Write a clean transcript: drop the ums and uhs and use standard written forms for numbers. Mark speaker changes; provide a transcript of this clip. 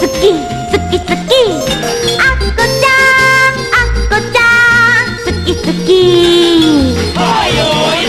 Speaker 1: 好き好き好き、あっこちゃんあっこちゃん好き好き。